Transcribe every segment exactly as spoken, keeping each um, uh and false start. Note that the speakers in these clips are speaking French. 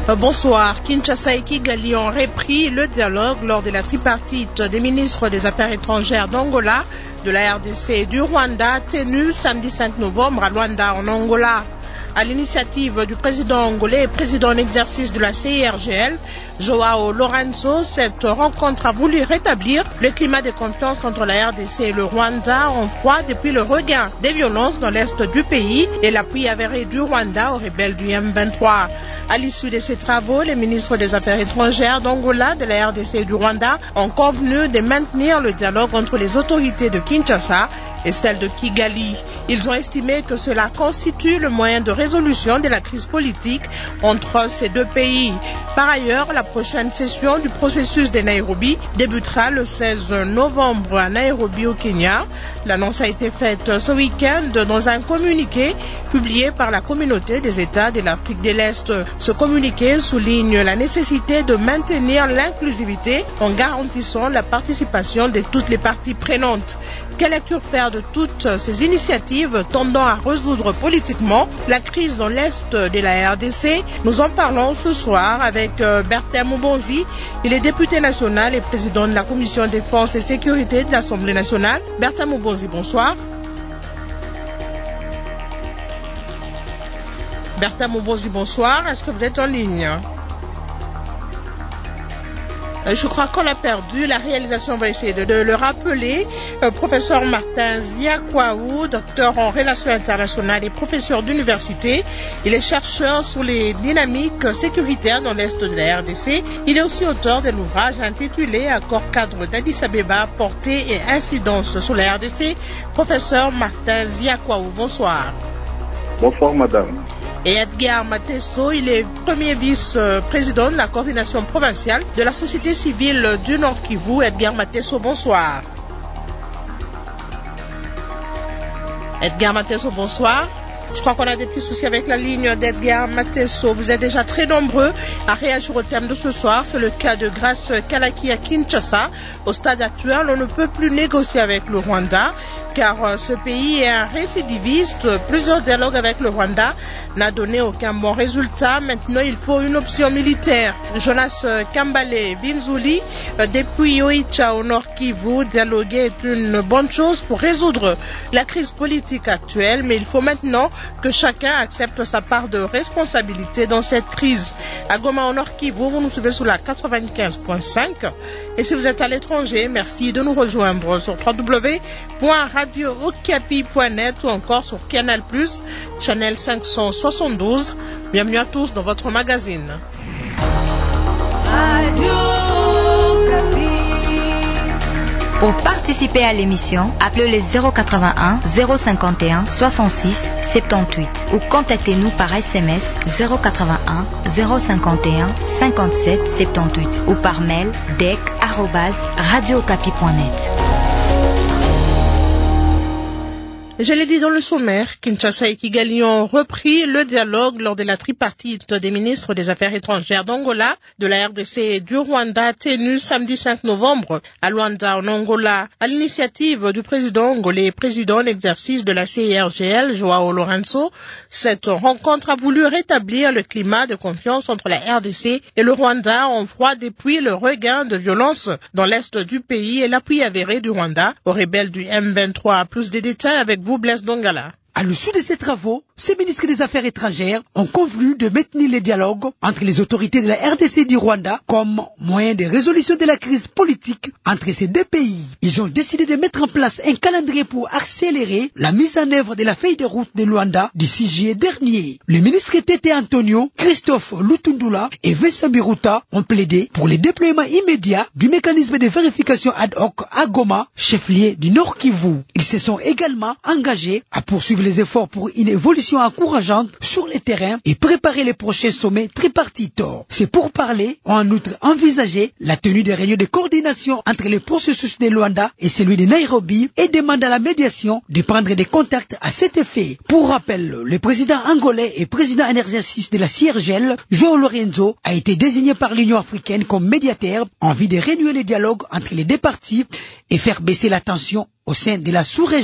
Bonsoir. Kinshasa et Kigali ont repris le dialogue lors de la tripartite des ministres des Affaires étrangères d'Angola, de la R D C et du Rwanda, tenue samedi cinq novembre à Luanda, en Angola. À l'initiative du président angolais et président en exercice de la C I R G L, Joao Lourenço, cette rencontre a voulu rétablir le climat de confiance entre la R D C et le Rwanda en froid depuis le regain des violences dans l'est du pays et l'appui avéré du Rwanda aux rebelles du M vingt-trois. À l'issue de ces travaux, les ministres des Affaires étrangères d'Angola, de la R D C et du Rwanda ont convenu de maintenir le dialogue entre les autorités de Kinshasa et celles de Kigali. Ils ont estimé que cela constitue le moyen de résolution de la crise politique entre ces deux pays. Par ailleurs, la prochaine session du processus de Nairobi débutera le seize novembre à Nairobi au Kenya. L'annonce a été faite ce week-end dans un communiqué publié par la communauté des États de l'Afrique de l'Est. Ce communiqué souligne la nécessité de maintenir l'inclusivité en garantissant la participation de toutes les parties prenantes. Quelle lecture faire de toutes ces initiatives tendant à résoudre politiquement la crise dans l'Est de la R D C? Nous en parlons ce soir avec Bertin Mubonzi. Il est député national et président de la Commission défense et sécurité de l'Assemblée nationale. Bertin Mubonzi, bonsoir. Bertin Mubonzi, bonsoir. Est-ce que vous êtes en ligne? Je crois qu'on l'a perdu. La réalisation va essayer de, de le rappeler. Euh, professeur Martin Ziakwaou, docteur en relations internationales et professeur d'université. Il est chercheur sur les dynamiques sécuritaires dans l'Est de la R D C. Il est aussi auteur de l'ouvrage intitulé Accord cadre d'Addis Abeba, portée et incidence sur la R D C. Professeur Martin Ziakwaou, bonsoir. Bonsoir, madame. Et Edgar Matesso, il est premier vice-président de la coordination provinciale de la société civile du Nord Kivu. Edgar Matesso, bonsoir. Edgar Matesso, bonsoir. Je crois qu'on a des petits soucis avec la ligne d'Edgar Matesso. Vous êtes déjà très nombreux à réagir au thème de ce soir. C'est le cas de Grace Kalaki à Kinshasa. Au stade actuel, on ne peut plus négocier avec le Rwanda, car ce pays est un récidiviste. Plusieurs dialogues avec le Rwanda n'a donné aucun bon résultat. Maintenant, il faut une option militaire. Jonas Kambale Binzouli, depuis Oicha au Nord Kivu, dialoguer est une bonne chose pour résoudre la crise politique actuelle, mais il faut maintenant que chacun accepte sa part de responsabilité dans cette crise. À Goma au Nord Kivu, vous nous suivez sur la quatre-vingt-quinze point cinq. Et si vous êtes à l'étranger, merci de nous rejoindre sur w w w point radio okapi point net ou encore sur Canal plus, channel cinq cent soixante-douze. Bienvenue à tous dans votre magazine. Radio Okapi. Pour participer à l'émission, appelez le zéro quatre-vingt-un zéro cinquante et un soixante-six soixante-dix-huit ou contactez-nous par S M S zéro quatre-vingt-un zéro cinquante et un cinquante-sept soixante-dix-huit ou par mail d e c arobase radio okapi point net. Je l'ai dit dans le sommaire, Kinshasa et Kigali ont repris le dialogue lors de la tripartite des ministres des Affaires étrangères d'Angola, de la R D C et du Rwanda, tenue samedi cinq novembre à Luanda, en Angola. À l'initiative du président angolais et président en exercice de la C I R G L, Joao Lourenço, cette rencontre a voulu rétablir le climat de confiance entre la R D C et le Rwanda en froid depuis le regain de violence dans l'est du pays et l'appui avéré du Rwanda aux rebelles du M vingt-trois. Plus de détails avec vous, Blaise Dongala. À l'issue de ces travaux, ces ministres des Affaires étrangères ont convenu de maintenir les dialogues entre les autorités de la R D C et du Rwanda comme moyen de résolution de la crise politique entre ces deux pays. Ils ont décidé de mettre en place un calendrier pour accélérer la mise en œuvre de la feuille de route de Luanda d'ici juillet dernier. Le ministre Tete Antonio, Christophe Lutundula et Vincent Biruta ont plaidé pour le déploiement immédiat du mécanisme de vérification ad hoc à Goma, chef-lieu du Nord Kivu. Ils se sont également engagés à poursuivre les efforts pour une évolution encourageante sur le terrain et préparer les prochains sommets tripartites. Ces pourparlers ont en outre envisagé la tenue des réunions de coordination entre le processus de Luanda et celui de Nairobi et demandent à la médiation de prendre des contacts à cet effet. Pour rappel, le président angolais et président en exercice de la C I R G L, Joao Lourenço, a été désigné par l'Union africaine comme médiateur en vue de renouer le dialogue entre les deux parties et faire baisser la tension au sein de la sous-région.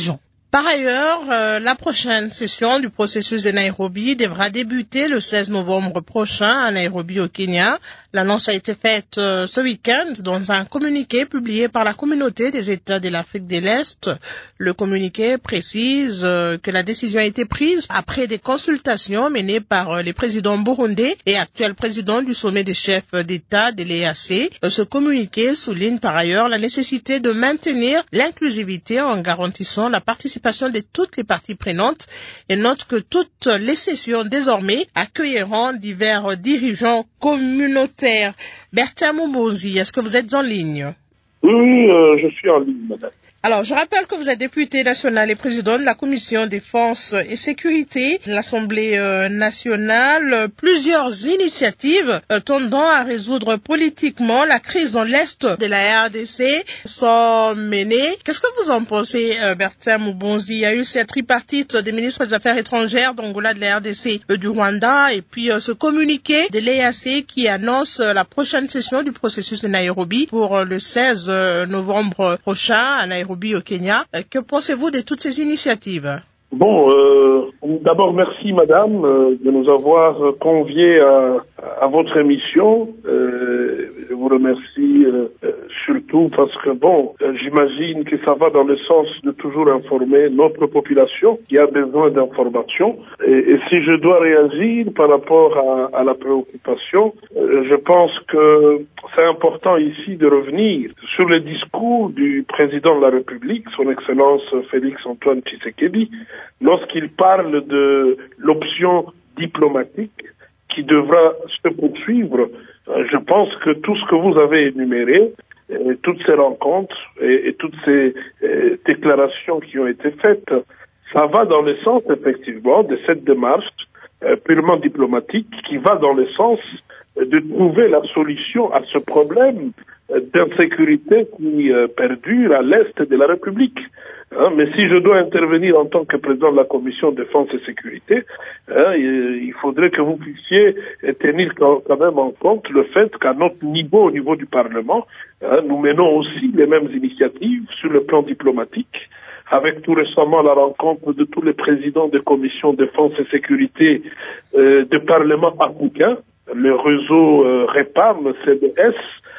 Par ailleurs, euh, la prochaine session du processus de Nairobi devra débuter le seize novembre prochain à Nairobi au Kenya. L'annonce a été faite euh, ce week-end dans un communiqué publié par la communauté des États de l'Afrique de l'Est. Le communiqué précise euh, que la décision a été prise après des consultations menées par euh, les présidents burundais et actuels présidents du sommet des chefs d'État de l'E A C. Euh, ce communiqué souligne par ailleurs la nécessité de maintenir l'inclusivité en garantissant la participation de toutes les parties prenantes et note que toutes les sessions désormais accueilleront divers dirigeants communautaires. Bertin Moubounzi, est-ce que vous êtes en ligne? Oui, oui, euh, je suis en ligne, madame. Alors, je rappelle que vous êtes député national et président de la Commission Défense et Sécurité de l'Assemblée euh, nationale. Plusieurs initiatives euh, tendant à résoudre politiquement la crise dans l'Est de la R D C sont menées. Qu'est-ce que vous en pensez, euh, Bertin Moubounzi? Il y a eu cette tripartite des ministres des Affaires étrangères d'Angola, de la R D C, euh, du Rwanda, et puis euh, ce communiqué de l'E A C qui annonce euh, la prochaine session du processus de Nairobi pour euh, le seize novembre prochain à Nairobi au Kenya. Que pensez-vous de toutes ces initiatives? Bon, euh, d'abord merci madame euh, de nous avoir conviés à, à votre émission. Euh, je vous remercie euh, surtout parce que bon, euh, j'imagine que ça va dans le sens de toujours informer notre population qui a besoin d'informations. Et, et si je dois réagir par rapport à, à la préoccupation, euh, je pense que c'est important ici de revenir sur le discours du président de la République, son Excellence Félix Antoine Tshisekedi, lorsqu'il parle de l'option diplomatique qui devra se poursuivre. Je pense que tout ce que vous avez énuméré, et toutes ces rencontres et, et toutes ces et, déclarations qui ont été faites, ça va dans le sens effectivement de cette démarche euh, purement diplomatique qui va dans le sens de trouver la solution à ce problème d'insécurité qui euh, perdure à l'est de la République. Hein, mais si je dois intervenir en tant que président de la Commission Défense et Sécurité, hein, il faudrait que vous puissiez tenir quand même en compte le fait qu'à notre niveau, au niveau du Parlement, hein, nous menons aussi les mêmes initiatives sur le plan diplomatique, avec tout récemment la rencontre de tous les présidents des commissions Défense et Sécurité euh, des parlements africains, le réseau euh, REPAM, C D S,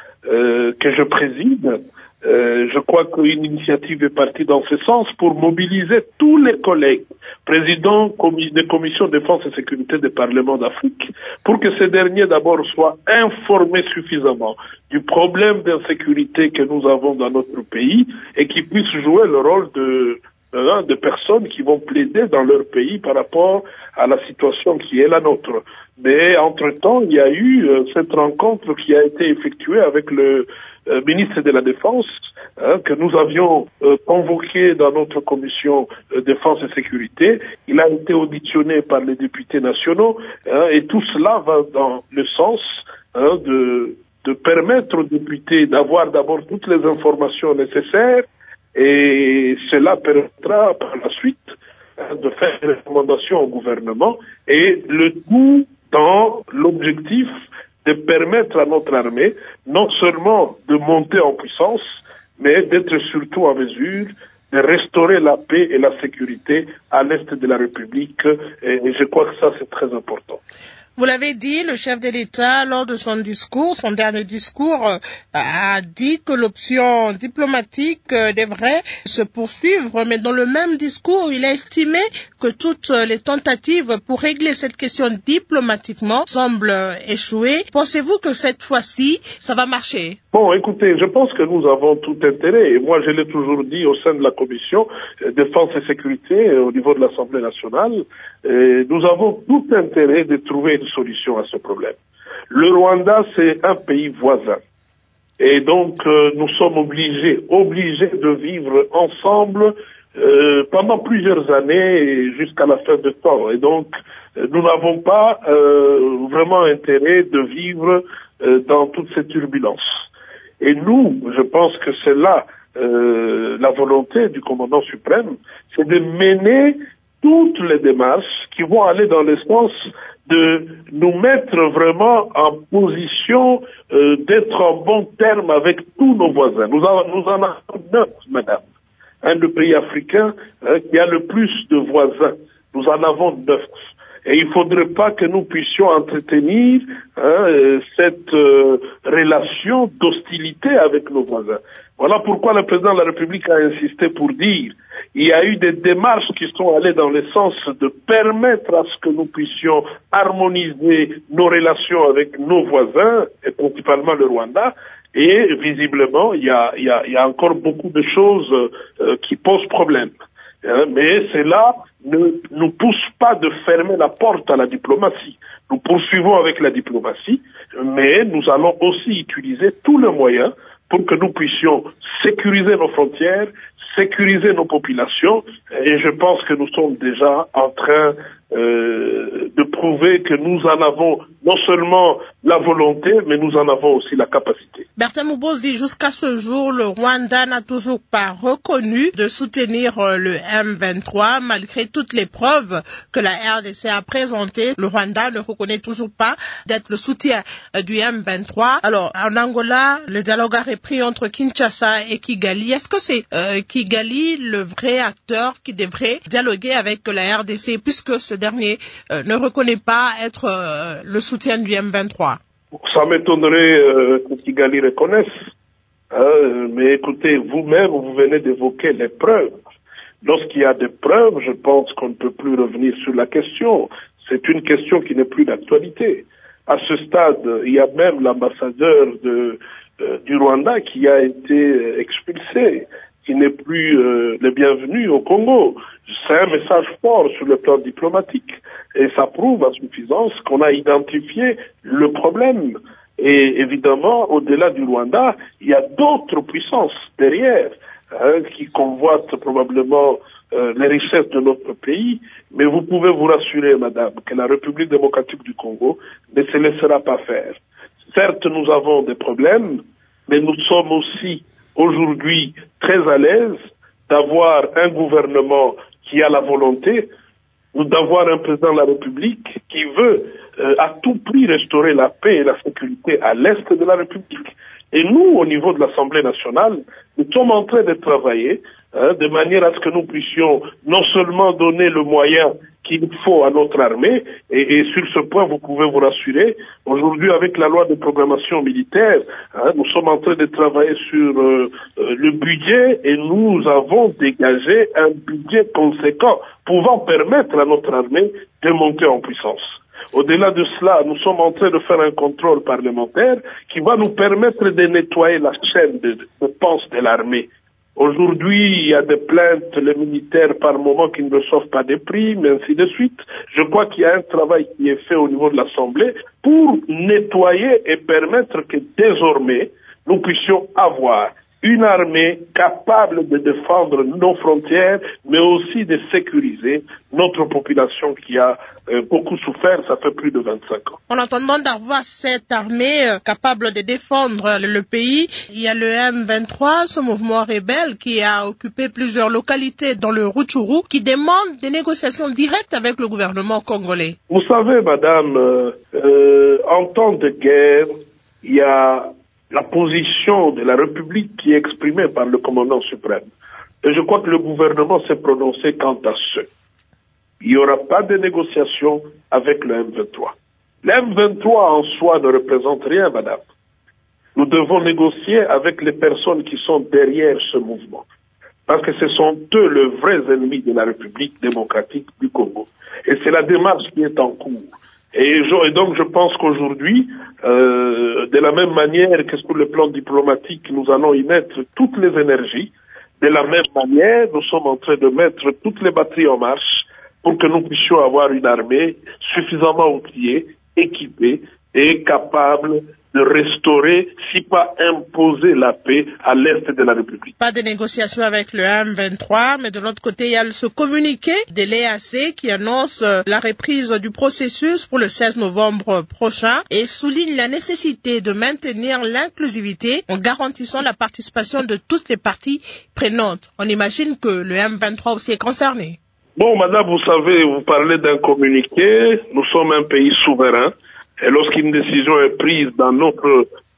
euh, que je préside. Euh, je crois qu'une initiative est partie dans ce sens pour mobiliser tous les collègues, présidents commis des commissions défense et sécurité des parlements d'Afrique, pour que ces derniers d'abord soient informés suffisamment du problème d'insécurité que nous avons dans notre pays et qui puissent jouer le rôle de euh, de personnes qui vont plaider dans leur pays par rapport à la situation qui est la nôtre. Mais entre-temps, il y a eu euh, cette rencontre qui a été effectuée avec le euh, ministre de la Défense, hein, que nous avions euh, convoqué dans notre commission euh, Défense et Sécurité. Il a été auditionné par les députés nationaux, hein, et tout cela va dans le sens hein, de, de permettre aux députés d'avoir d'abord toutes les informations nécessaires, et cela permettra par la suite hein, de faire des recommandations au gouvernement, et le tout dans l'objectif de permettre à notre armée non seulement de monter en puissance, mais d'être surtout en mesure de restaurer la paix et la sécurité à l'est de la République. Et je crois que ça, c'est très important. Vous l'avez dit, le chef de l'État, lors de son discours, son dernier discours, euh, a dit que l'option diplomatique euh, devrait se poursuivre, mais dans le même discours, il a estimé que toutes les tentatives pour régler cette question diplomatiquement semblent échouer. Pensez-vous que cette fois-ci, ça va marcher? Bon, écoutez, je pense que nous avons tout intérêt, et moi je l'ai toujours dit au sein de la commission euh, Défense et Sécurité euh, au niveau de l'Assemblée nationale, euh, nous avons tout intérêt de trouver une solution à ce problème. Le Rwanda, c'est un pays voisin, et donc euh, nous sommes obligés, obligés de vivre ensemble euh, pendant plusieurs années jusqu'à la fin de temps, et donc euh, nous n'avons pas euh, vraiment intérêt de vivre euh, dans toutes ces turbulences. Et nous, je pense que c'est là euh, la volonté du commandant suprême, c'est de mener toutes les démarches qui vont aller dans le sens de nous mettre vraiment en position euh, d'être en bon terme avec tous nos voisins. Nous en, nous en avons neuf, madame. un des pays africains hein, qui a le plus de voisins. Nous en avons neuf. Et il ne faudrait pas que nous puissions entretenir hein, cette euh, relation d'hostilité avec nos voisins. Voilà pourquoi le président de la République a insisté pour dire il y a eu des démarches qui sont allées dans le sens de permettre à ce que nous puissions harmoniser nos relations avec nos voisins, et principalement le Rwanda. Et visiblement, il y a, il y a, il y a encore beaucoup de choses euh, qui posent problème. Hein, mais cela ne nous pousse pas de fermer la porte à la diplomatie. Nous poursuivons avec la diplomatie, mais nous allons aussi utiliser tous les moyens pour que nous puissions sécuriser nos frontières, sécuriser nos populations, et je pense que nous sommes déjà en train euh, de prouver que nous en avons non seulement la volonté, mais nous en avons aussi la capacité. Bertin Mouboz dit jusqu'à ce jour, le Rwanda n'a toujours pas reconnu de soutenir le M vingt-trois, malgré toutes les preuves que la R D C a présentées. Le Rwanda ne reconnaît toujours pas d'être le soutien du M vingt-trois. Alors, en Angola, le dialogue a repris entre Kinshasa et Kigali. Est-ce que c'est euh, Kigali le vrai acteur qui devrait dialoguer avec la R D C, puisque ce dernier euh, ne reconnaît pas être euh, le soutien du M vingt-trois? Ça m'étonnerait euh, que Kigali reconnaisse. Hein, mais écoutez, vous-même, vous venez d'évoquer les preuves. Lorsqu'il y a des preuves, je pense qu'on ne peut plus revenir sur la question. C'est une question qui n'est plus d'actualité. À ce stade, il y a même l'ambassadeur de, euh, du Rwanda qui a été expulsé, qui n'est plus euh, le bienvenu au Congo. C'est un message fort sur le plan diplomatique. Et ça prouve à suffisance qu'on a identifié le problème. Et évidemment, au-delà du Rwanda, il y a d'autres puissances derrière hein, qui convoitent probablement euh, les richesses de notre pays. Mais vous pouvez vous rassurer, madame, que la République démocratique du Congo ne se laissera pas faire. Certes, nous avons des problèmes, mais nous sommes aussi aujourd'hui très à l'aise d'avoir un gouvernement qui a la volonté ou d'avoir un président de la République qui veut euh, à tout prix restaurer la paix et la sécurité à l'est de la République. Et nous, au niveau de l'Assemblée nationale, nous sommes en train de travailler hein, de manière à ce que nous puissions non seulement donner le moyen qu'il faut à notre armée, et, et sur ce point, vous pouvez vous rassurer, aujourd'hui, avec la loi de programmation militaire, hein, nous sommes en train de travailler sur euh, euh, le budget et nous avons dégagé un budget conséquent pouvant permettre à notre armée de monter en puissance. Au-delà de cela, nous sommes en train de faire un contrôle parlementaire qui va nous permettre de nettoyer la chaîne de dépenses de l'armée. Aujourd'hui, il y a des plaintes, les militaires par moment qui ne reçoivent pas des primes, ainsi de suite. Je crois qu'il y a un travail qui est fait au niveau de l'Assemblée pour nettoyer et permettre que désormais, nous puissions avoir une armée capable de défendre nos frontières, mais aussi de sécuriser notre population qui a euh, beaucoup souffert, ça fait plus de vingt-cinq ans. En attendant d'avoir cette armée euh, capable de défendre le, le pays, il y a le M vingt-trois, ce mouvement rebelle qui a occupé plusieurs localités dans le Rutshuru, qui demande des négociations directes avec le gouvernement congolais. Vous savez, madame, euh, euh, en temps de guerre, il y a la position de la République qui est exprimée par le commandant suprême. Et je crois que le gouvernement s'est prononcé quant à ce. Il n'y aura pas de négociation avec le M vingt-trois. Le M vingt-trois en soi ne représente rien, madame. Nous devons négocier avec les personnes qui sont derrière ce mouvement. Parce que ce sont eux les vrais ennemis de la République démocratique du Congo. Et c'est la démarche qui est en cours. Et, je, et donc je pense qu'aujourd'hui, euh, de la même manière que sur le plan diplomatique, nous allons y mettre toutes les énergies. De la même manière, nous sommes en train de mettre toutes les batteries en marche pour que nous puissions avoir une armée suffisamment outillée, équipée et capable de restaurer, si pas imposer la paix à l'est de la République. Pas de négociation avec le M vingt-trois, mais de l'autre côté, il y a ce communiqué de l'E A C qui annonce la reprise du processus pour le seize novembre prochain et souligne la nécessité de maintenir l'inclusivité en garantissant la participation de toutes les parties prenantes. On imagine que le M vingt-trois aussi est concerné. Bon, madame, vous savez, vous parlez d'un communiqué. Nous sommes un pays souverain. Et lorsqu'une décision est prise dans notre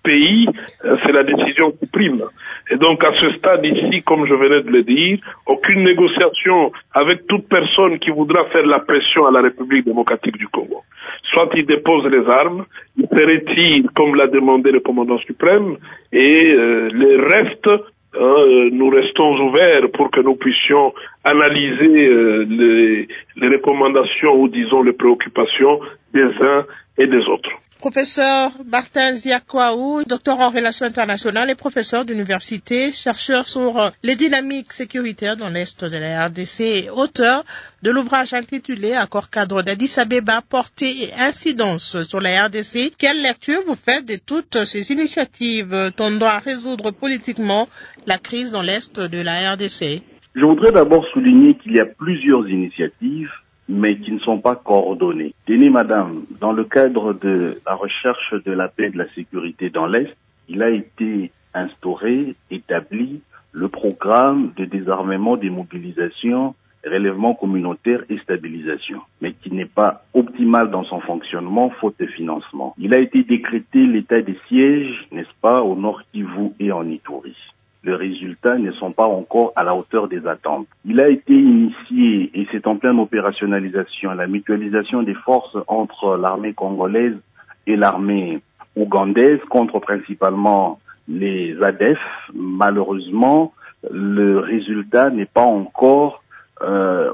pays, euh, c'est la décision qui prime. Et donc à ce stade ici, comme je venais de le dire, aucune négociation avec toute personne qui voudra faire la pression à la République démocratique du Congo. Soit il dépose les armes, il se retire comme l'a demandé le commandant suprême, et euh, le reste, euh, nous restons ouverts pour que nous puissions analyser euh, les, les recommandations ou disons les préoccupations des uns et des autres. Professeur Martin Ziakwaou, docteur en relations internationales et professeur d'université, chercheur sur les dynamiques sécuritaires dans l'Est de la R D C et auteur de l'ouvrage intitulé Accord cadre d'Addis Abeba, portée et incidence sur la R D C. Quelle lecture vous faites de toutes ces initiatives tendant à résoudre politiquement la crise dans l'Est de la R D C? Je voudrais d'abord souligner qu'il y a plusieurs initiatives, mais qui ne sont pas coordonnées. Tenez, madame, dans le cadre de la recherche de la paix et de la sécurité dans l'Est, il a été instauré, établi, le programme de désarmement, démobilisation, relèvement communautaire et stabilisation, mais qui n'est pas optimal dans son fonctionnement, faute de financement. Il a été décrété l'état des sièges, n'est-ce pas, au Nord Kivu et en Ituri. Les résultats ne sont pas encore à la hauteur des attentes. Il a été initié, et c'est en pleine opérationnalisation, la mutualisation des forces entre l'armée congolaise et l'armée ougandaise contre principalement les A D F. Malheureusement, le résultat n'est pas encore euh,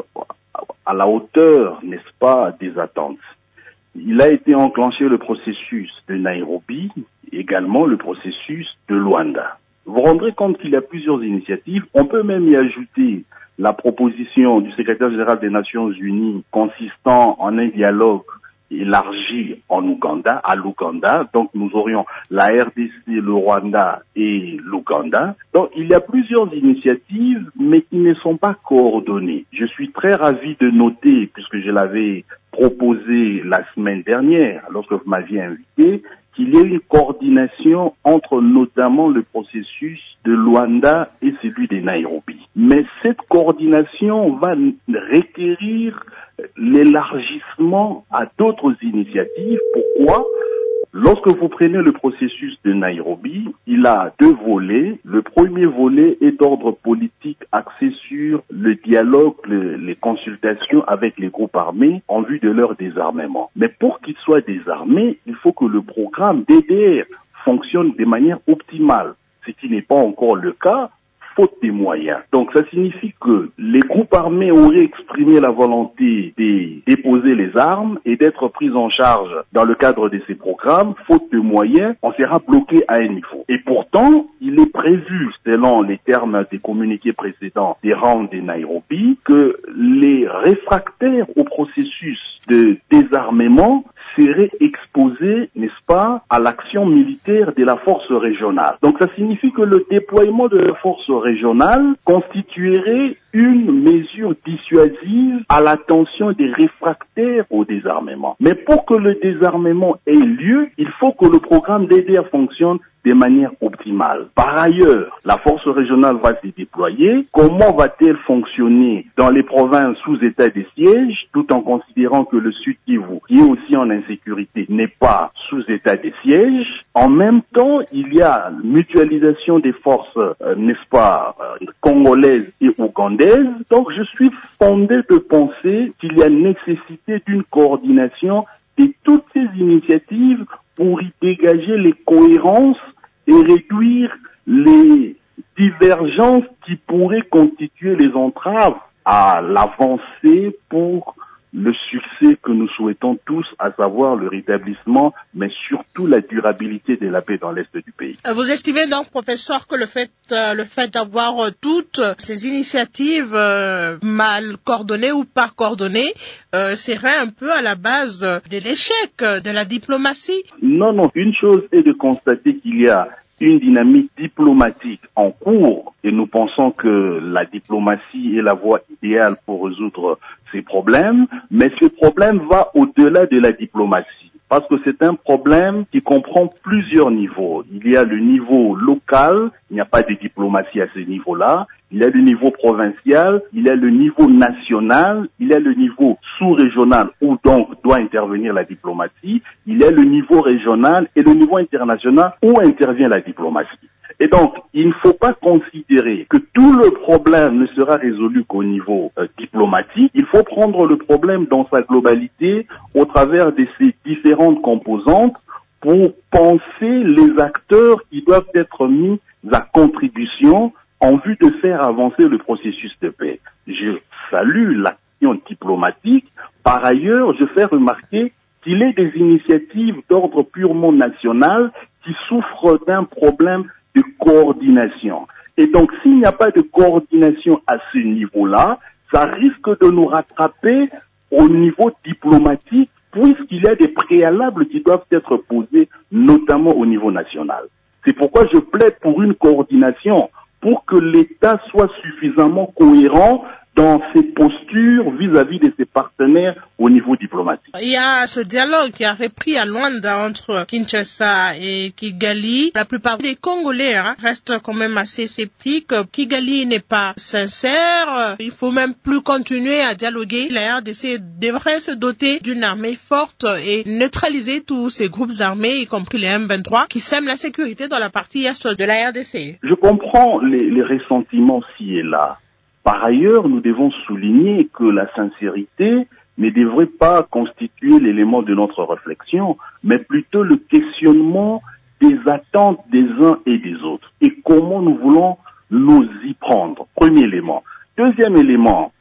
à la hauteur, n'est-ce pas, des attentes. Il a été enclenché le processus de Nairobi, également le processus de Luanda. Vous vous rendrez compte qu'il y a plusieurs initiatives. On peut même y ajouter la proposition du secrétaire général des Nations Unies consistant en un dialogue élargi en Ouganda, à l'Ouganda. Donc nous aurions la R D C, le Rwanda et l'Ouganda. Donc il y a plusieurs initiatives, mais qui ne sont pas coordonnées. Je suis très ravi de noter, puisque je l'avais proposé la semaine dernière, lorsque vous m'aviez invité, qu'il y ait une coordination entre notamment le processus de Luanda et celui de Nairobi. Mais cette coordination va requérir l'élargissement à d'autres initiatives. Pourquoi ? Lorsque vous prenez le processus de Nairobi, il a deux volets. Le premier volet est d'ordre politique axé sur le dialogue, le, les consultations avec les groupes armés en vue de leur désarmement. Mais pour qu'ils soient désarmés, il faut que le programme D D R fonctionne de manière optimale, ce qui n'est pas encore le cas, faute des moyens. Donc ça signifie que les groupes armés auraient exprimé la volonté de déposer les armes et d'être pris en charge dans le cadre de ces programmes. Faute de moyens, on sera bloqué à un niveau. Et pourtant, il est prévu, selon les termes des communiqués précédents des rounds de Nairobi, que les réfractaires au processus de désarmement seraient exposés, n'est-ce pas, à l'action militaire de la force régionale. Donc ça signifie que le déploiement de la force régionale constituerait une mesure dissuasive à l'attention des réfractaires au désarmement. Mais pour que le désarmement ait lieu, il faut que le programme D D R fonctionne de manière optimale. Par ailleurs, la force régionale va se déployer. Comment va-t-elle fonctionner dans les provinces sous état de siège, tout en considérant que le Sud Kivu, qui est aussi en insécurité, n'est pas sous état de siège? En même temps, il y a mutualisation des forces, euh, n'est-ce pas, euh, congolaises et ougandaises. Donc, je suis fondé de penser qu'il y a nécessité d'une coordination de toutes ces initiatives pour y dégager les cohérences et réduire les divergences qui pourraient constituer les entraves à l'avancée pour le succès que nous souhaitons tous, à savoir le rétablissement, mais surtout la durabilité de la paix dans l'Est du pays. Vous estimez donc, professeur, que le fait, euh, le fait d'avoir euh, toutes ces initiatives euh, mal coordonnées ou pas coordonnées euh, serait un peu à la base de l'échec de la diplomatie? Non, non. Une chose est de constater qu'il y a une dynamique diplomatique en cours et nous pensons que la diplomatie est la voie idéale pour résoudre ces problèmes, mais ce problème va au-delà de la diplomatie. parce que c'est un problème qui comprend plusieurs niveaux. Il y a le niveau local, il n'y a pas de diplomatie à ce niveau-là. Il y a le niveau provincial, il y a le niveau national, il y a le niveau sous-régional où donc doit intervenir la diplomatie, il y a le niveau régional et le niveau international où intervient la diplomatie. Et donc, il ne faut pas considérer que tout le problème ne sera résolu qu'au niveau euh, diplomatique. Il faut prendre le problème dans sa globalité au travers de ses différentes composantes pour penser les acteurs qui doivent être mis à contribution en vue de faire avancer le processus de paix. Je salue l'action diplomatique. Par ailleurs, je fais remarquer qu'il est des initiatives d'ordre purement national qui souffrent d'un problème de coordination. Et donc, s'il n'y a pas de coordination à ce niveau-là, ça risque de nous rattraper au niveau diplomatique, puisqu'il y a des préalables qui doivent être posés, notamment au niveau national. C'est pourquoi je plaide pour une coordination, pour que l'État soit suffisamment cohérent dans ses postures vis-à-vis de ses partenaires au niveau diplomatique. Il y a ce dialogue qui a repris à Luanda entre Kinshasa et Kigali. La plupart des Congolais hein, restent quand même assez sceptiques. Kigali n'est pas sincère. Il faut même plus continuer à dialoguer. La R D C devrait se doter d'une armée forte et neutraliser tous ces groupes armés, y compris les M vingt-trois, qui sèment la sécurité dans la partie est de la R D C. Je comprends les, les ressentiments ci et là. Par ailleurs, nous devons souligner que la sincérité ne devrait pas constituer l'élément de notre réflexion, mais plutôt le questionnement des attentes des uns et des autres et comment nous voulons nous y prendre. Premier élément. Deuxième élément,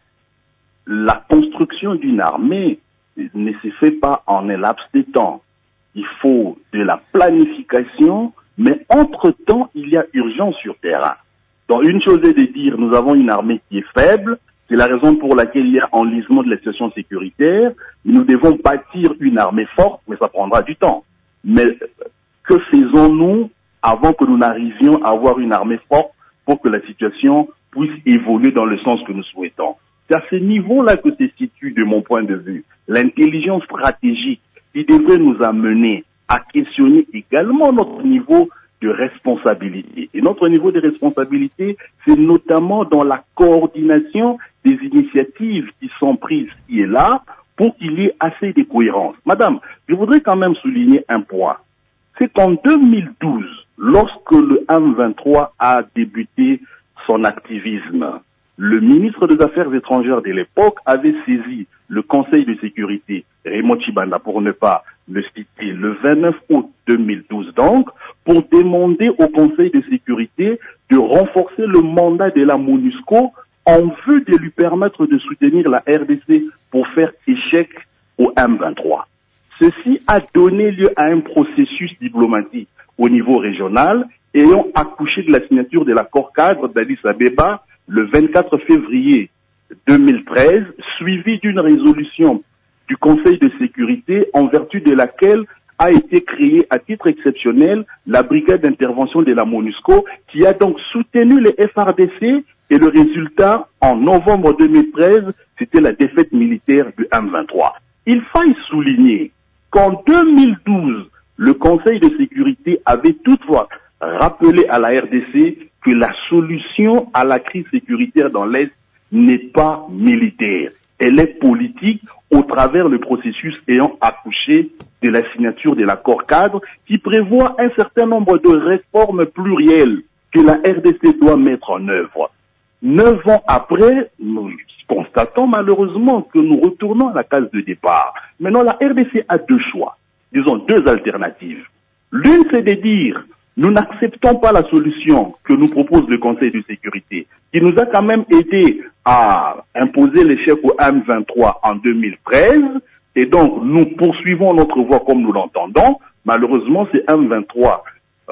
la construction d'une armée ne se fait pas en un laps de temps. Il faut de la planification, mais entre-temps, il y a urgence sur terrain. Donc, une chose est de dire, nous avons une armée qui est faible, c'est la raison pour laquelle il y a enlisement de la situation sécuritaire, nous devons bâtir une armée forte, mais ça prendra du temps. Mais que faisons-nous avant que nous n'arrivions à avoir une armée forte pour que la situation puisse évoluer dans le sens que nous souhaitons? C'est à ce niveau-là que se situe, de mon point de vue, l'intelligence stratégique qui devrait nous amener à questionner également notre niveau de responsabilité. Et notre niveau de responsabilité, c'est notamment dans la coordination des initiatives qui sont prises ici et là pour qu'il y ait assez de cohérence. Madame, je voudrais quand même souligner un point. C'est qu'en deux mille douze, lorsque le M vingt-trois a débuté son activisme, le ministre des Affaires étrangères de l'époque avait saisi le Conseil de sécurité, Raymond Tshibanda pour ne pas le citer, le vingt-neuf août deux mille douze donc, pour demander au Conseil de sécurité de renforcer le mandat de la MONUSCO en vue de lui permettre de soutenir la R D C pour faire échec au M vingt-trois. Ceci a donné lieu à un processus diplomatique au niveau régional ayant accouché de la signature de l'accord cadre d'Addis Abeba le vingt-quatre février deux mille treize, suivi d'une résolution du Conseil de sécurité en vertu de laquelle a été créée à titre exceptionnel la brigade d'intervention de la MONUSCO qui a donc soutenu les F R D C et le résultat en novembre deux mille treize, c'était la défaite militaire du M vingt-trois. Il faille souligner qu'en deux mille douze, le Conseil de sécurité avait toutefois rappelé à la R D C que la solution à la crise sécuritaire dans l'Est n'est pas militaire. Elle est politique au travers le processus ayant accouché de la signature de l'accord cadre qui prévoit un certain nombre de réformes plurielles que la R D C doit mettre en œuvre. Neuf ans après, nous constatons malheureusement que nous retournons à la case de départ. Maintenant, la R D C a deux choix, disons deux alternatives. L'une, c'est de dire nous n'acceptons pas la solution que nous propose le Conseil de sécurité, qui nous a quand même aidé à imposer l'échec au M vingt-trois en deux mille treize, et donc nous poursuivons notre voie comme nous l'entendons. Malheureusement, ce M vingt-trois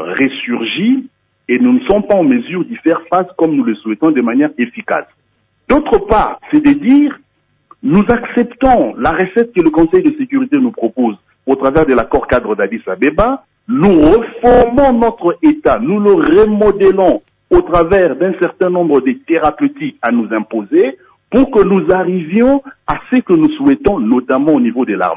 ressurgit et nous ne sommes pas en mesure d'y faire face comme nous le souhaitons de manière efficace. D'autre part, c'est de dire nous acceptons la recette que le Conseil de sécurité nous propose au travers de l'accord cadre d'Addis Abeba. Nous reformons notre État, nous le remodélons au travers d'un certain nombre de thérapeutiques à nous imposer pour que nous arrivions à ce que nous souhaitons, notamment au niveau de l'armée,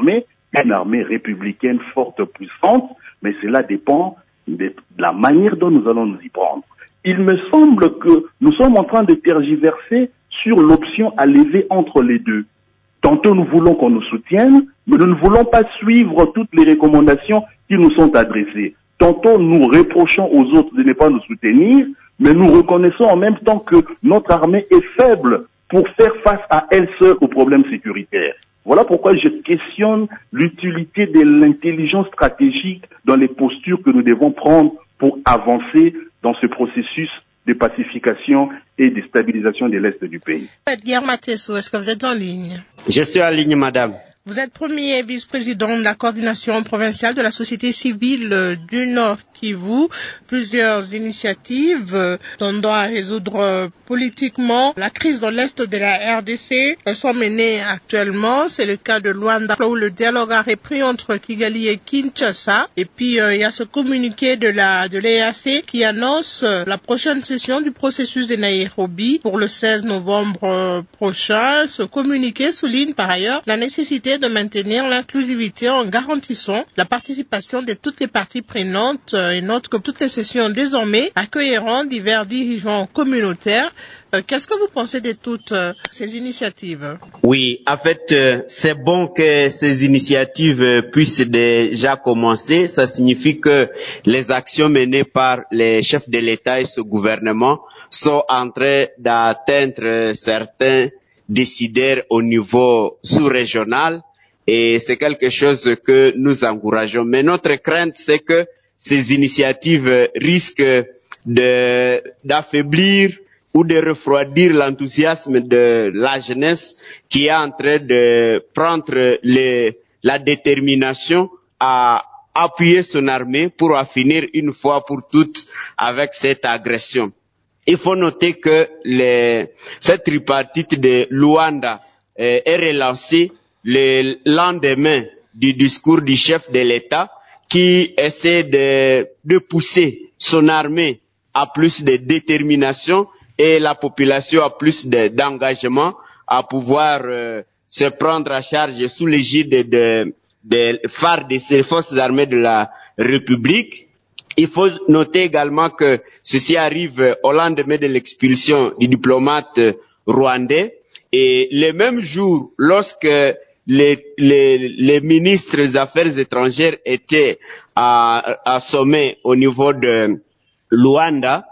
une armée républicaine forte, puissante, mais cela dépend de la manière dont nous allons nous y prendre. Il me semble que nous sommes en train de tergiverser sur l'option à lever entre les deux. Tantôt nous voulons qu'on nous soutienne, mais nous ne voulons pas suivre toutes les recommandations qui nous sont adressées. Tantôt nous reprochons aux autres de ne pas nous soutenir, mais nous reconnaissons en même temps que notre armée est faible pour faire face à elle seule aux problèmes sécuritaires. Voilà pourquoi je questionne l'utilité de l'intelligence stratégique dans les postures que nous devons prendre pour avancer dans ce processus de pacification et de stabilisation de l'Est du pays. Edgar Matesso, est-ce que vous êtes en ligne? Je suis en ligne, madame. Vous êtes premier vice-président de la coordination provinciale de la société civile du Nord Kivu. Plusieurs initiatives tendant à résoudre politiquement la crise dans l'Est de la R D C sont menées actuellement. C'est le cas de Luanda où le dialogue a repris entre Kigali et Kinshasa. Et puis euh, il y a ce communiqué de la de l'E A C qui annonce la prochaine session du processus de Nairobi pour le seize novembre prochain. Ce communiqué souligne par ailleurs la nécessité de maintenir l'inclusivité en garantissant la participation de toutes les parties prenantes et note que toutes les sessions désormais accueilleront divers dirigeants communautaires. Euh, qu'est-ce que vous pensez de toutes euh, ces initiatives? Oui, en fait, euh, c'est bon que ces initiatives euh, puissent déjà commencer. Ça signifie que les actions menées par les chefs de l'État et ce gouvernement sont en train d'atteindre euh, certains décideurs au niveau sous-régional. Et c'est quelque chose que nous encourageons. Mais notre crainte, c'est que ces initiatives risquent de, d'affaiblir ou de refroidir l'enthousiasme de la jeunesse qui est en train de prendre les, la détermination à appuyer son armée pour en finir une fois pour toutes avec cette agression. Il faut noter que les, cette tripartite de Luanda euh, est relancée le lendemain du discours du chef de l'État qui essaie de, de pousser son armée à plus de détermination et la population à plus de, d'engagement à pouvoir euh, se prendre à charge sous l'égide de, de, de phares de ces forces armées de la République. Il faut noter également que ceci arrive au lendemain de l'expulsion du diplomate rwandais et le même jour, lorsque les, les, les ministres des Affaires étrangères étaient à, à sommet au niveau de Luanda,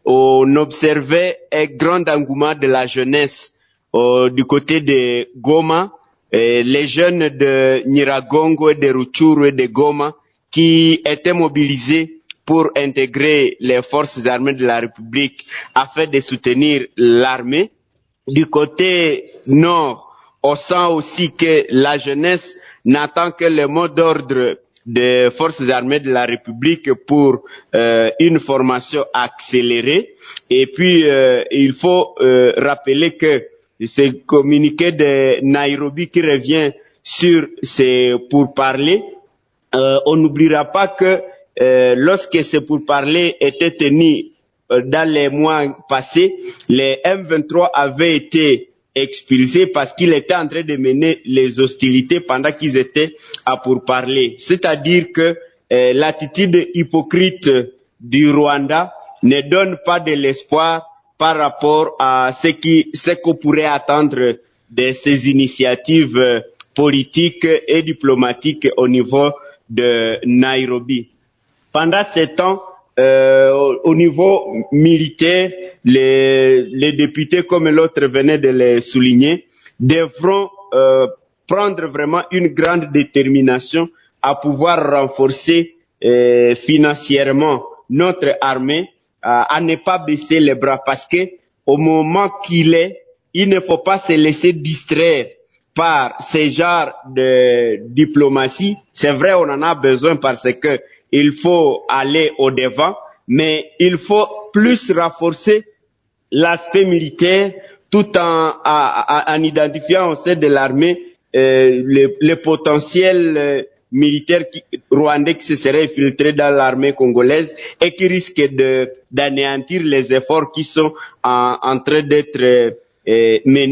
on observait un grand engouement de la jeunesse euh, du côté de Goma, et les jeunes de Nyiragongo et de Rutshuru et de Goma qui étaient mobilisés pour intégrer les forces armées de la République afin de soutenir l'armée. Du côté nord, on sent aussi que la jeunesse n'attend que le mot d'ordre des forces armées de la République pour euh, une formation accélérée. Et puis, euh, il faut euh, rappeler que ce communiqué de Nairobi qui revient sur ces pourparlers, euh, on n'oubliera pas que euh, lorsque ces pourparlers étaient tenus euh, dans les mois passés, les M vingt-trois avaient été expulsés parce qu'ils étaient en train de mener les hostilités pendant qu'ils étaient à pourparler. C'est-à-dire que euh, l'attitude hypocrite du Rwanda ne donne pas de l'espoir par rapport à ce qui, ce qu'on pourrait attendre de ces initiatives euh, politiques et diplomatiques au niveau de Nairobi. Pendant ce temps, euh, au niveau militaire, les, les députés, comme l'autre venait de le souligner, devront euh, prendre vraiment une grande détermination à pouvoir renforcer euh, financièrement notre armée, euh, à ne pas baisser les bras, parce que au moment qu'il est, il ne faut pas se laisser distraire par ce genre de diplomatie. C'est vrai, on en a besoin parce que il faut aller au devant, mais il faut plus renforcer l'aspect militaire tout en, en, en identifiant au sein de l'armée euh, le, le potentiel euh, militaire qui, rwandais qui se serait infiltré dans l'armée congolaise et qui risque de, d'anéantir les efforts qui sont en, en train d'être euh, menés.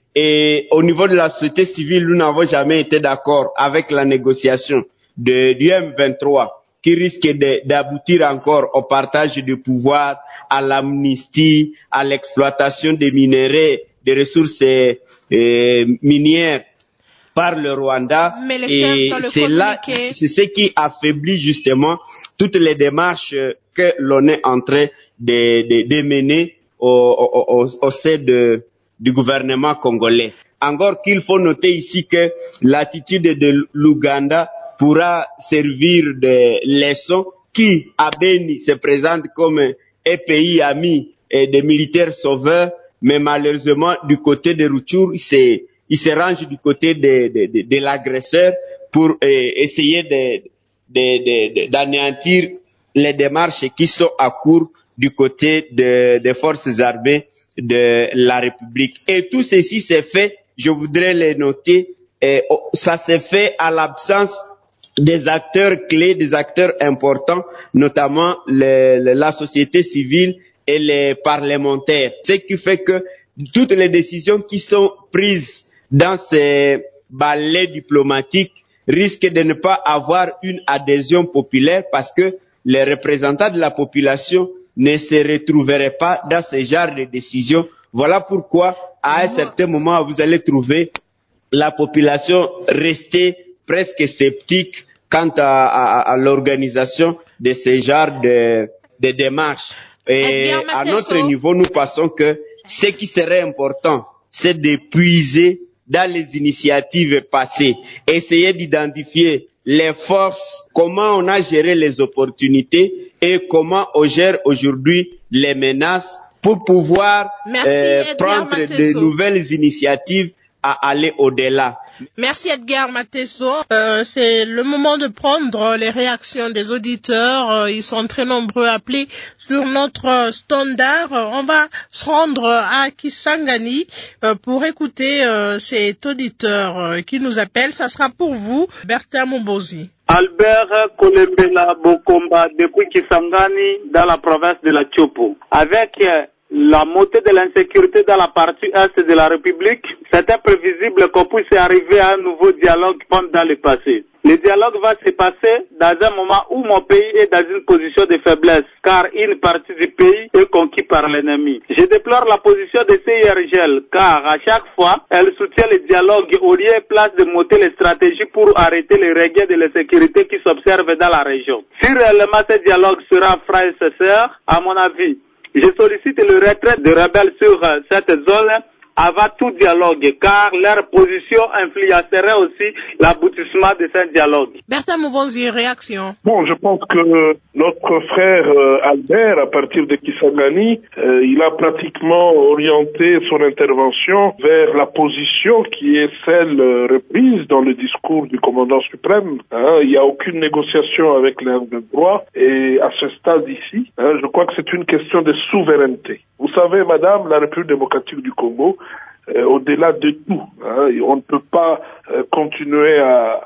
Et au niveau de la société civile, nous n'avons jamais été d'accord avec la négociation de, du M vingt-trois qui risque d'aboutir encore au partage du pouvoir, à l'amnistie, à l'exploitation des minéraux, des ressources euh, minières par le Rwanda. Et c'est là, c'est ce qui affaiblit justement toutes les démarches que l'on est en train de, de, de mener au, au, au, au sein de, du gouvernement congolais. Encore qu'il faut noter ici que l'attitude de l'Ouganda pourra servir de leçon qui, à Beni, se présente comme un pays ami et des militaires sauveurs, mais malheureusement, du côté de Rutshuru, c'est il se range du côté de, de, de, de l'agresseur pour euh, essayer de, de, de, d'anéantir les démarches qui sont à court du côté de, des forces armées de la République. Et tout ceci s'est fait, je voudrais le noter, et ça s'est fait à l'absence des acteurs clés, des acteurs importants, notamment le, le, la société civile et les parlementaires. Ce qui fait que toutes les décisions qui sont prises dans ces balais diplomatiques risquent de ne pas avoir une adhésion populaire parce que les représentants de la population ne se retrouveraient pas dans ce genre de décisions. Voilà pourquoi, à un certain moment, vous allez trouver la population rester presque sceptique quant à, à, à l'organisation de ce genre de, de démarches. Et à notre niveau, nous pensons que ce qui serait important, c'est d'épuiser dans les initiatives passées, essayer d'identifier les forces, comment on a géré les opportunités et comment on gère aujourd'hui les menaces pour pouvoir euh, prendre de nouvelles initiatives à aller au-delà. Merci Edgar Mateso. Euh, c'est le moment de prendre les réactions des auditeurs. Euh, ils sont très nombreux appelés sur notre standard. On va se rendre à Kisangani euh, pour écouter euh, cet auditeur euh, qui nous appelle. Ça sera pour vous, Bertin Mombozi. Albert Kolembela Bokomba depuis Kisangani dans la province de la Tchopo. Avec euh, la montée de l'insécurité dans la partie est de la République, c'était prévisible qu'on puisse arriver à un nouveau dialogue pendant le passé. Le dialogue va se passer dans un moment où mon pays est dans une position de faiblesse, car une partie du pays est conquise par l'ennemi. Je déplore la position de C I R G L, car à chaque fois, elle soutient le dialogue au lieu et place de monter les stratégies pour arrêter les regains de l'insécurité qui s'observent dans la région. Si réellement ce dialogue sera franc et sincère, à mon avis, je sollicite le retrait des rebelles sur euh, cette zone avant tout dialogue, car leur position influencerait aussi l'aboutissement de ce dialogue. Bertin Mobonzi, réaction. Bon, je pense que notre frère euh, Albert, à partir de Kisangani, euh, il a pratiquement orienté son intervention vers la position qui est celle euh, reprise dans le discours du commandant suprême. Hein, il n'y a aucune négociation avec les M vingt-trois et à ce stade ici, hein, je crois que c'est une question de souveraineté. Vous savez, madame, la République démocratique du Congo, Euh, au-delà de tout, hein, on ne peut pas euh, continuer à,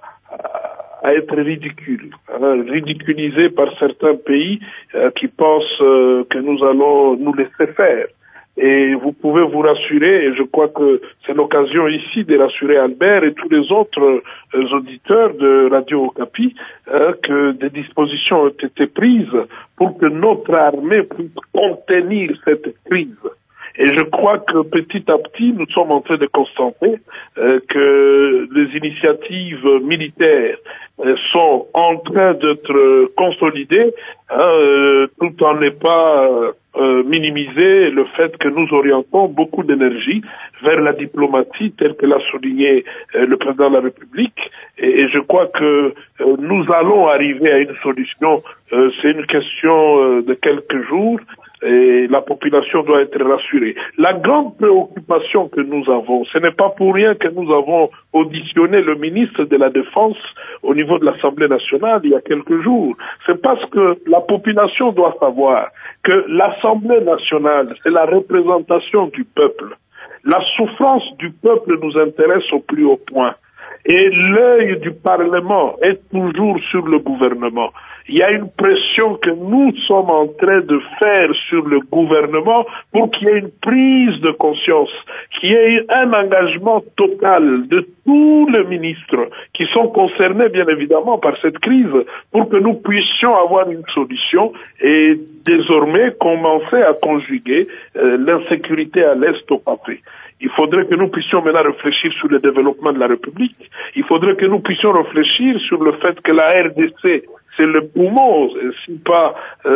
à, à être ridicule, hein, ridiculisé par certains pays euh, qui pensent euh, que nous allons nous laisser faire. Et vous pouvez vous rassurer, et je crois que c'est l'occasion ici de rassurer Albert et tous les autres euh, auditeurs de Radio Okapi, hein, que des dispositions ont été prises pour que notre armée puisse contenir cette crise. Et je crois que petit à petit, nous sommes en train de constater euh, que les initiatives militaires euh, sont en train d'être consolidées, hein, euh, tout en n'est pas euh, minimisé le fait que nous orientons beaucoup d'énergie vers la diplomatie, telle que l'a souligné euh, le président de la République. Et, et je crois que euh, nous allons arriver à une solution. Euh, c'est une question euh, de quelques jours. Et la population doit être rassurée. La grande préoccupation que nous avons, ce n'est pas pour rien que nous avons auditionné le ministre de la Défense au niveau de l'Assemblée nationale il y a quelques jours. C'est parce que la population doit savoir que l'Assemblée nationale, c'est la représentation du peuple. La souffrance du peuple nous intéresse au plus haut point. et l'œil du Parlement est toujours sur le gouvernement. Il y a une pression que nous sommes en train de faire sur le gouvernement pour qu'il y ait une prise de conscience, qu'il y ait un engagement total de tous les ministres qui sont concernés bien évidemment par cette crise pour que nous puissions avoir une solution et désormais commencer à conjuguer euh, l'insécurité à l'Est au Papé. Il faudrait que nous puissions maintenant réfléchir sur le développement de la République. Il faudrait que nous puissions réfléchir sur le fait que la R D C, c'est le poumon, si pas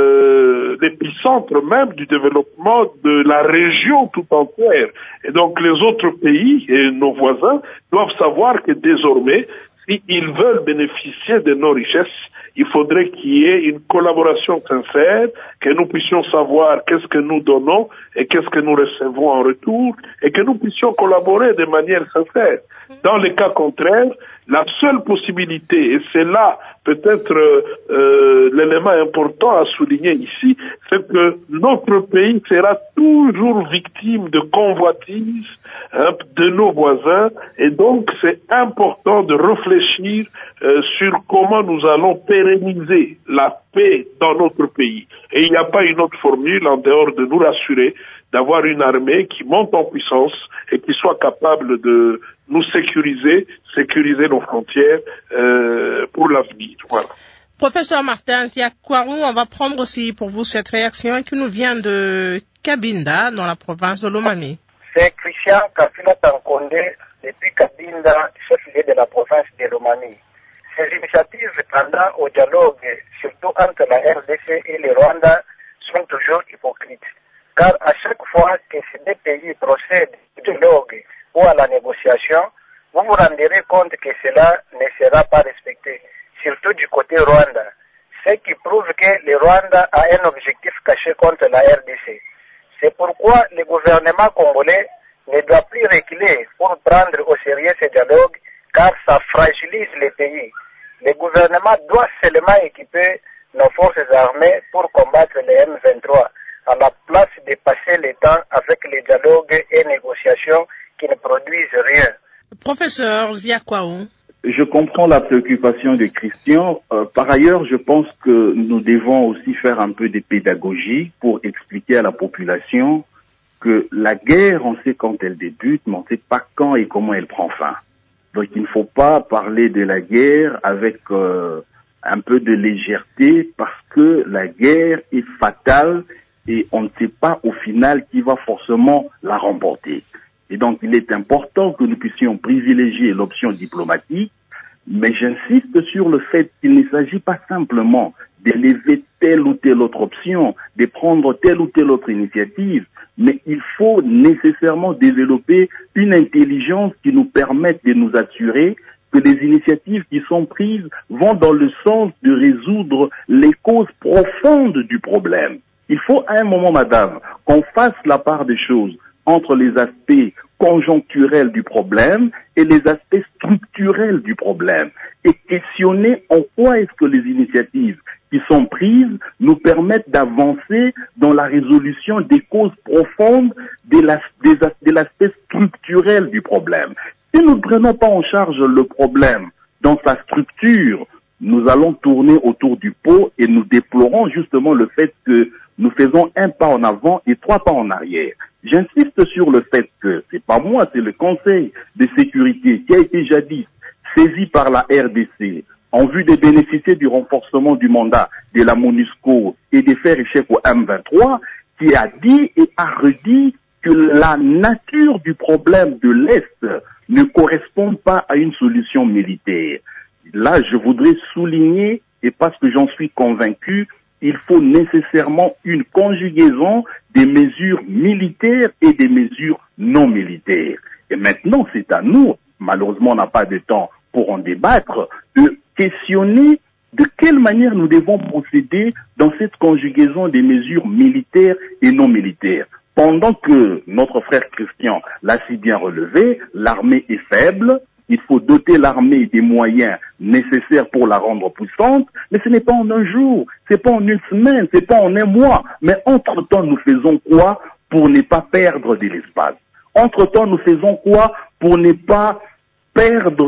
euh, l'épicentre même du développement de la région tout entière. Et donc les autres pays et nos voisins doivent savoir que désormais, s'ils veulent bénéficier de nos richesses, il faudrait qu'il y ait une collaboration sincère, que nous puissions savoir qu'est-ce que nous donnons et qu'est-ce que nous recevons en retour, et que nous puissions collaborer de manière sincère. Dans les cas contraires, la seule possibilité, et c'est là peut-être euh, l'élément important à souligner ici, c'est que notre pays sera toujours victime de convoitises hein, de nos voisins, et donc c'est important de réfléchir euh, sur comment nous allons pérenniser la paix dans notre pays. Et il n'y a pas une autre formule en dehors de nous rassurer d'avoir une armée qui monte en puissance et qui soit capable de nous sécuriser, sécuriser nos frontières euh, pour l'avenir. Voilà. Professeur Martin Ziakwarou, on va prendre aussi pour vous cette réaction qui nous vient de Cabinda, dans la province de Lomami. C'est Christian Kafila Tankonde, depuis Cabinda, chef-lieu de la province de Lomami. Ces initiatives tendant au dialogue, surtout entre la R D C et le Rwanda, sont toujours hypocrites. Car à chaque fois que ces deux pays procèdent au dialogue ou à la négociation, vous vous rendrez compte que cela ne sera pas respecté, surtout du côté Rwanda, ce qui prouve que le Rwanda a un objectif caché contre la R D C. C'est pourquoi le gouvernement congolais ne doit plus reculer pour prendre au sérieux ce dialogue, car ça fragilise le pays. Le gouvernement doit seulement équiper nos forces armées pour combattre les M vingt-trois, à la place de passer le temps avec les dialogues et négociations qui ne produisent rien. Professeur Ziakwarou. Je comprends la préoccupation de Christian. Euh, par ailleurs, je pense que nous devons aussi faire un peu de pédagogie pour expliquer à la population que la guerre, on sait quand elle débute, mais on ne sait pas quand et comment elle prend fin. Donc il ne faut pas parler de la guerre avec euh, un peu de légèreté, parce que la guerre est fatale et on ne sait pas au final qui va forcément la remporter. Et donc il est important que nous puissions privilégier l'option diplomatique, mais j'insiste sur le fait qu'il ne s'agit pas simplement d'élever telle ou telle autre option, de prendre telle ou telle autre initiative, mais il faut nécessairement développer une intelligence qui nous permette de nous assurer que les initiatives qui sont prises vont dans le sens de résoudre les causes profondes du problème. Il faut à un moment, madame, qu'on fasse la part des choses entre les aspects conjoncturels du problème et les aspects structurels du problème, et questionner en quoi est-ce que les initiatives qui sont prises nous permettent d'avancer dans la résolution des causes profondes de la, des, de l'aspect structurel du problème. Si nous ne prenons pas en charge le problème dans sa structure, nous allons tourner autour du pot et nous déplorons justement le fait que nous faisons un pas en avant et trois pas en arrière. J'insiste sur le fait que, c'est pas moi, c'est le Conseil de sécurité qui a été jadis saisi par la R D C en vue de bénéficier du renforcement du mandat de la MONUSCO et de faire échec au M vingt-trois, qui a dit et a redit que la nature du problème de l'Est ne correspond pas à une solution militaire. Là, je voudrais souligner, et parce que j'en suis convaincu, il faut nécessairement une conjugaison des mesures militaires et des mesures non militaires. Et maintenant, c'est à nous, malheureusement on n'a pas de temps pour en débattre, de questionner de quelle manière nous devons procéder dans cette conjugaison des mesures militaires et non militaires. Pendant que notre frère Christian l'a si bien relevé, l'armée est faible, il faut doter l'armée des moyens nécessaires pour la rendre puissante, mais ce n'est pas en un jour, c'est pas en une semaine, c'est pas en un mois. Mais entre-temps, nous faisons quoi pour ne pas perdre de l'espace? Entre-temps, nous faisons quoi pour ne pas perdre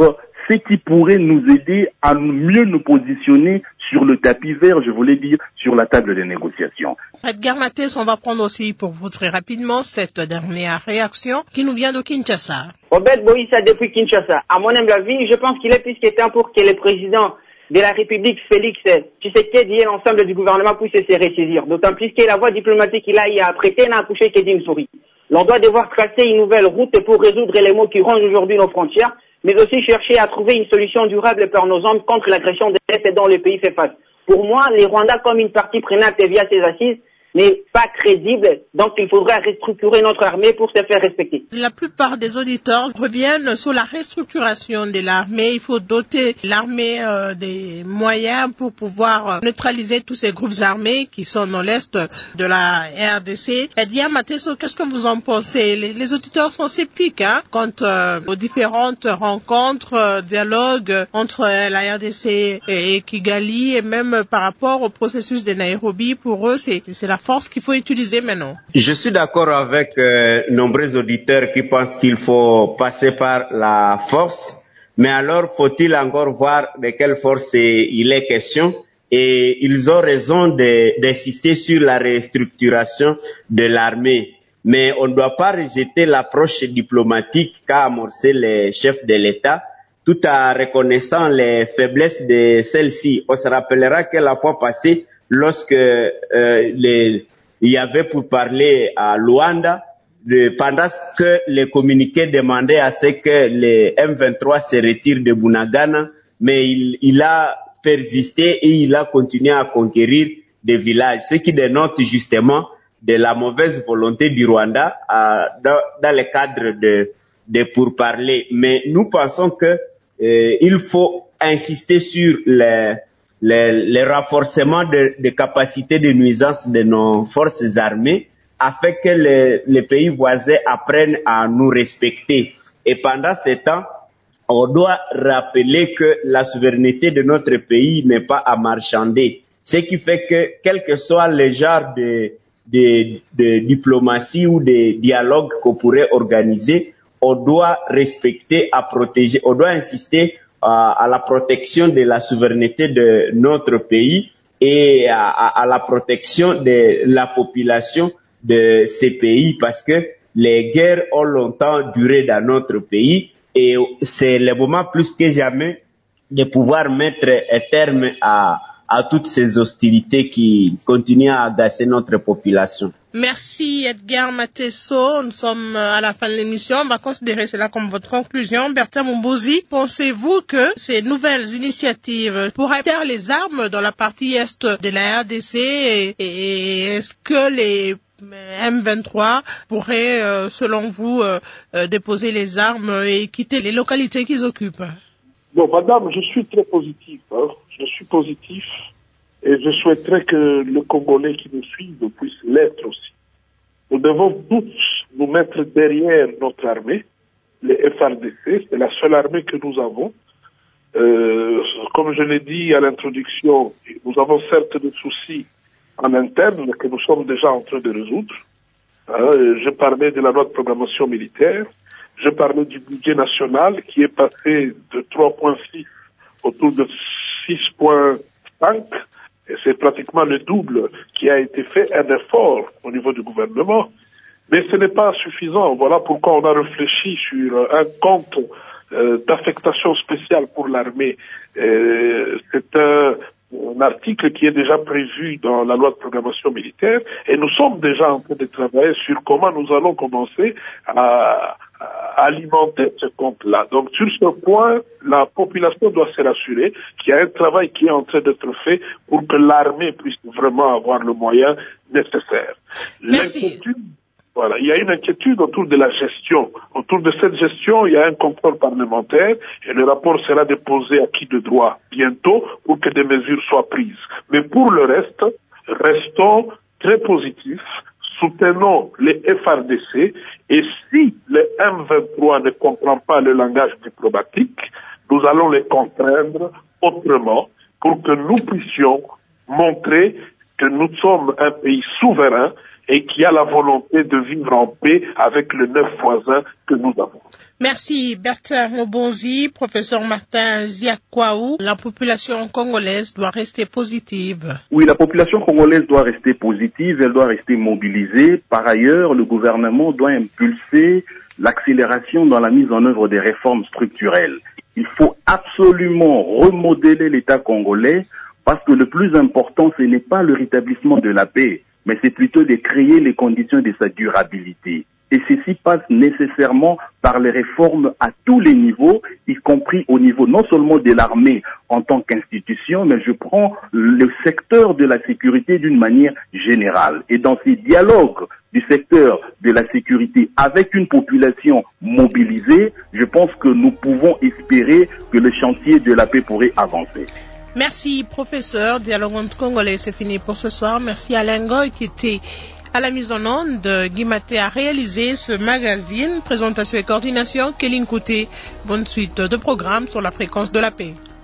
ce qui pourrait nous aider à mieux nous positionner sur le tapis vert, je voulais dire, sur la table des négociations. Edgar Mathès, on va prendre aussi pour vous très rapidement cette dernière réaction qui nous vient de Kinshasa. Robert Boïssa depuis Kinshasa. À mon humble avis, je pense qu'il est plus que temps pour que le président de la République, Félix Tshisekedi, et l'ensemble du gouvernement puissent se ressaisir. D'autant plus que la voie diplomatique qu'il a y a prêté n'a accouché que d'une souris. L'on doit devoir tracer une nouvelle route pour résoudre les maux qui rongent aujourd'hui nos frontières, mais aussi chercher à trouver une solution durable par nos hommes contre l'agression de l'Est dont le pays fait face. Pour moi, les Rwandais, comme une partie prenante via ces assises, n'est pas crédible, donc il faudra restructurer notre armée pour se faire respecter. La plupart des auditeurs reviennent sur la restructuration de l'armée. Il faut doter l'armée euh, des moyens pour pouvoir euh, neutraliser tous ces groupes armés qui sont dans l'est de la R D C. Edgar Mathès, qu'est-ce que vous en pensez? Les, les auditeurs sont sceptiques hein, quant euh, aux différentes rencontres, euh, dialogues entre euh, la R D C et, et Kigali, et même par rapport au processus de Nairobi. Pour eux, c'est, c'est la force qu'il faut utiliser maintenant. Je suis d'accord avec euh, nombreux auditeurs qui pensent qu'il faut passer par la force, mais alors faut-il encore voir de quelle force il est question, et ils ont raison de, d'insister sur la restructuration de l'armée. Mais on ne doit pas rejeter l'approche diplomatique qu'a amorcé les chefs de l'État, tout en reconnaissant les faiblesses de celle-ci. On se rappellera que la fois passée, lorsque euh, les, il y avait pour parler à Luanda, de, pendant que les communiqués demandaient à ce que les M vingt-trois se retirent de Bunagana, mais il, il a persisté et il a continué à conquérir des villages, ce qui dénote justement de la mauvaise volonté du Rwanda à, dans, dans le cadre de, de pourparlers. Mais nous pensons que euh, il faut insister sur les Le, le renforcement de, de capacités de nuisance de nos forces armées afin que les, les pays voisins apprennent à nous respecter. Et pendant ce temps, on doit rappeler que la souveraineté de notre pays n'est pas à marchander. Ce qui fait que, quel que soit le genre de, de, de diplomatie ou de dialogue qu'on pourrait organiser, on doit respecter, à protéger, on doit insister à la protection de la souveraineté de notre pays et à, à, à la protection de la population de ces pays, parce que les guerres ont longtemps duré dans notre pays et c'est le moment plus que jamais de pouvoir mettre un terme à, à toutes ces hostilités qui continuent à agacer notre population. Merci Edgar Mathès. Nous sommes à la fin de l'émission. On va considérer cela comme votre conclusion. Bertin Mombozi, pensez-vous que ces nouvelles initiatives pourraient taire les armes dans la partie est de la R D C et, et est-ce que les M vingt-trois pourraient, euh, selon vous, euh, euh, déposer les armes et quitter les localités qu'ils occupent? Bon, madame, je suis très positif. Hein. Je suis positif. Et je souhaiterais que le Congolais qui nous suivent puisse l'être aussi. Nous devons tous nous mettre derrière notre armée, les F A R D C, c'est la seule armée que nous avons. Euh, comme je l'ai dit à l'introduction, nous avons certes des soucis en interne que nous sommes déjà en train de résoudre. Hein, je parlais de la loi de programmation militaire, je parlais du budget national qui est passé de trois virgule six autour de six virgule cinq. Et c'est pratiquement le double qui a été fait, un effort au niveau du gouvernement. Mais ce n'est pas suffisant. Voilà pourquoi on a réfléchi sur un compte euh, d'affectation spéciale pour l'armée. Euh, c'est un, un article qui est déjà prévu dans la loi de programmation militaire et nous sommes déjà en train de travailler sur comment nous allons commencer à alimenter ce compte-là. Donc, sur ce point, la population doit se rassurer qu'il y a un travail qui est en train d'être fait pour que l'armée puisse vraiment avoir le moyen nécessaire. L'inquiétude, voilà, il y a une inquiétude autour de la gestion. Autour de cette gestion, il y a un contrôle parlementaire et le rapport sera déposé à qui de droit bientôt pour que des mesures soient prises. Mais pour le reste, restons très positifs. Soutenons les F A R D C et si le M vingt-trois ne comprend pas le langage diplomatique, nous allons les contraindre autrement pour que nous puissions montrer que nous sommes un pays souverain et qui a la volonté de vivre en paix avec les neuf voisins que nous avons. Merci Bertin Mobonzi, professeur Martin Ziakwaou. La population congolaise doit rester positive. Oui, la population congolaise doit rester positive, elle doit rester mobilisée. Par ailleurs, le gouvernement doit impulser l'accélération dans la mise en œuvre des réformes structurelles. Il faut absolument remodeler l'État congolais parce que le plus important, ce n'est pas le rétablissement de la paix, mais c'est plutôt de créer les conditions de sa durabilité. Et ceci passe nécessairement par les réformes à tous les niveaux, y compris au niveau non seulement de l'armée en tant qu'institution, mais je prends le secteur de la sécurité d'une manière générale. Et dans ces dialogues du secteur de la sécurité avec une population mobilisée, je pense que nous pouvons espérer que le chantier de la paix pourrait avancer. Merci professeur. Dialogue entre Congolais, c'est fini pour ce soir. Merci à Alain Goy qui était à la mise en onde. Guy Maté a réalisé ce magazine. Présentation et coordination, Kéline Kouté. Bonne suite de programmes sur la fréquence de la paix.